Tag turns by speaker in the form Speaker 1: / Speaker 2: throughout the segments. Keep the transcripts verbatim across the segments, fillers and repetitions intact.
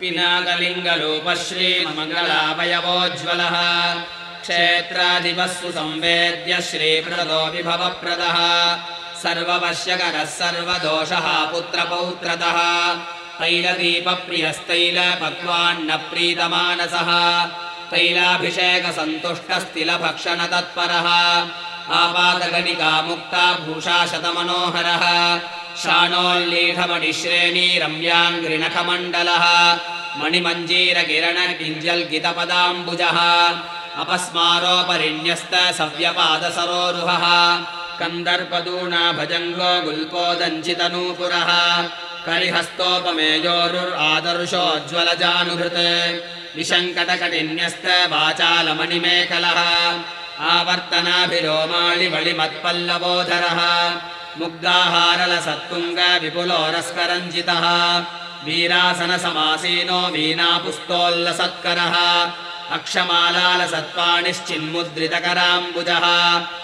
Speaker 1: पिनाकलिङ्गरूपः श्रीमङ्गलावयवोज्ज्वलः क्षेत्राधिपस्सु संवेद्य श्रीप्रदो विभवप्रदः सर्ववश्यकरः सर्वदोषः पुत्रपौत्रतः तैलदीपप्रियस्तैलपक्वान्नप्रीतमानसः तैलाभिषेकसन्तुष्टस्तिलभक्षणतत्परः आपादगणिका मुक्ता भूषाशतमनोहरः शाणोल्लीढमणिश्रेणीरम्याङ्घ्रिनखमण्डलः मणिमञ्जीरकिरणकिञ्जल्गितपदाम्बुजः अपस्मारोपरिण्यस्त सव्यपादसरोरुहः कन्दर्पदूनाभजङ्गो गुल्पोदञ्चितनूपुरः करिहस्तोपमेयोरुरादर्शोज्ज्वलजानुभृत् विशङ्कटकटिन्यस्त वाचालमणिमेखलः आवर्तनाभिरोमाळिवळिमत्पल्लवोधरः मुग्धाहारलसत्तुङ्ग विपुलोरस्करञ्जितः वीरासनसमासीनो वीणापुस्तोल्लसत्करः अक्षमालालसत्पाणिश्चिन्मुद्रितकराम्बुजः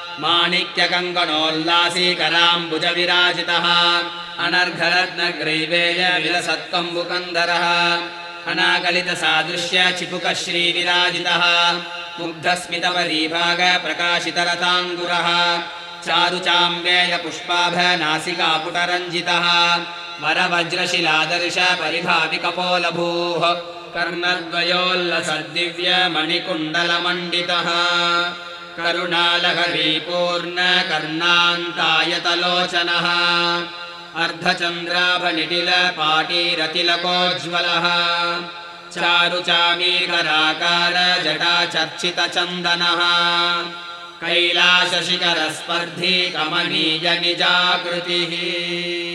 Speaker 1: माणिक्यकङ्कणोल्लासीकराम्बुजविराजितः अनर्घरत्नग्रैवेय विलसत्कम्बुकन्धरः अनाकलितसादृश्य चिपुकः श्रीविराजितः मुग्धस्मितपरीभाग प्रकाशितरताङ्गुरः चारुचाम्बेय पुष्पाभनासिकापुटरञ्जितः वरवज्रशिलादर्श परिभाविकपोलभूः कर्णद्वयोल्लसद्दिव्यमणिकुण्डलमण्डितः करुणालहरीपूर्ण कर्णान्तायतलोचनः अर्धचन्द्राभनिटिलपाटीरतिलकोज्ज्वलः चारुचामीकराकार जटाचर्चितचन्दनः कैलासशिखरस्पर्धी कमनीयनिजाकृतिः।